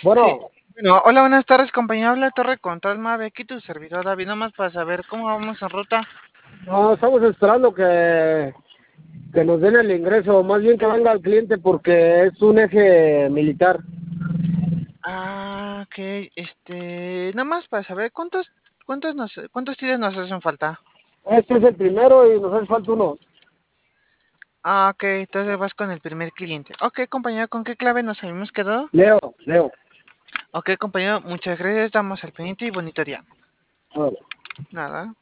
Sí. Bueno, Bueno, hola, buenas tardes, compañero. Habla Torre Control Mave, aquí tu servidor David, nomás para saber cómo vamos en ruta. no, estamos esperando que nos den el ingreso, más bien que venga el cliente porque es un eje militar. Ok, nomás para saber cuántos tiros nos hacen falta. Este es el primero y nos hace falta uno. Ok, entonces vas con el primer cliente. Ok, compañero, ¿con qué clave nos habíamos quedado? Leo. Ok, compañero, muchas gracias, damos al pendiente y bonito día. Órale. Nada.